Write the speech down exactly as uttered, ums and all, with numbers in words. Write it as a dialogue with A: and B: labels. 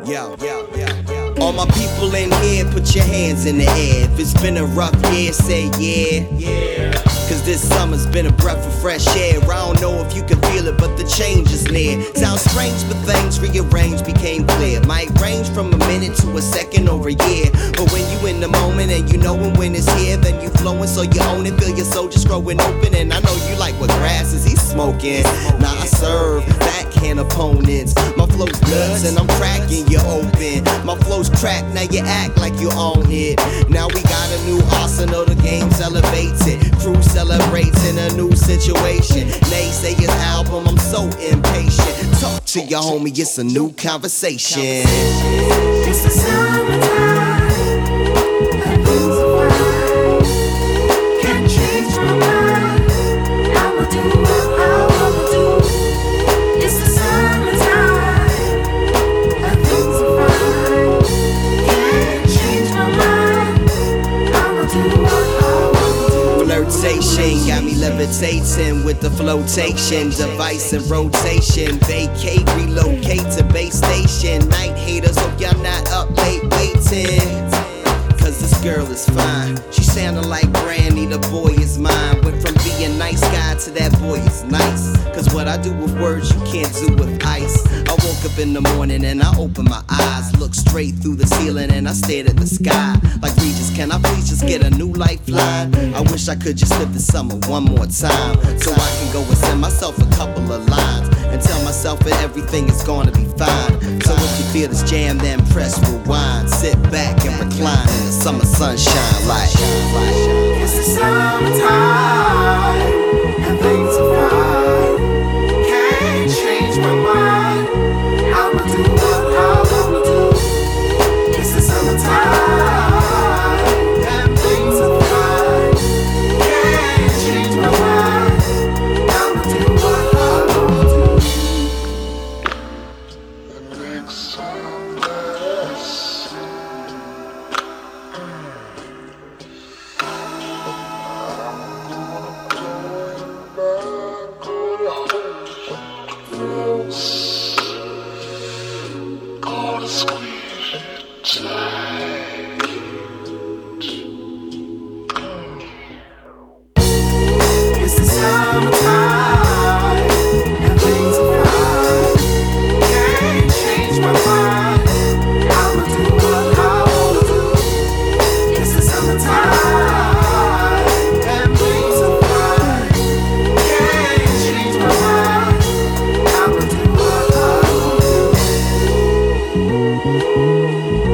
A: Yo, yo, yo, yo. All my people in here, put your hands in the air. If it's been a rough year, say yeah. Yeah. Cause this summer's been a breath of fresh air. I don't know if you can feel it, but the change is near. Sounds strange, but things rearranged became clear. Might range from a minute to a second or a year. But when you in the moment and you knowin' when it's here, then you flowing so you own it. Feel your soul just growing open. And I know you like what grass is he smoking. Now I serve backhand opponents. My flow's nuts and I'm cracking you open. My flow's cracked, now you act like you own it. Now we got a new arsenal, the game's elevated. Crew celebrates in a new situation. Naysayers album, I'm so impatient. Talk to your homie, it's a new conversation.
B: It's the summertime. Can't change my mind. I'ma do what I wanna do. It's the summertime. Things are fine. Can't change my mind. I'ma do what I wanna do.
A: Flirtation got me levitating with the flotation device and rotation. Vacate, relocate to base station. Night haters, hope y'all not up late waiting. Cause this girl is fine. She sounded like Granny, the boy is mine. Went from being nice guy to that boy is nice. Cause what I do with words you can't do with ice. I woke up in the morning and I opened my eyes. Looked straight through the ceiling and I stared at the sky. Like Regis, can I please just get a new lifeline? I wish I could just live the summer one more time. So I can go and send myself a couple of lines. And tell myself that everything is gonna be fine. So if you feel this jam, then press rewind. Sit back and recline in the summer sunshine like.
B: It's the summertime, and things are fine. Can't change my mind. I'ma do what I wanna do. It's the summertime, and things are fine. Can't change my mind. I'ma do what I wanna do. The next song is gonna squeeze it tight. It's the summertime, and things are fine. Can't change my mind. I'ma do what I wanna do. It's the summertime, and things are fine. Can't change my mind. I'ma do what I wanna do.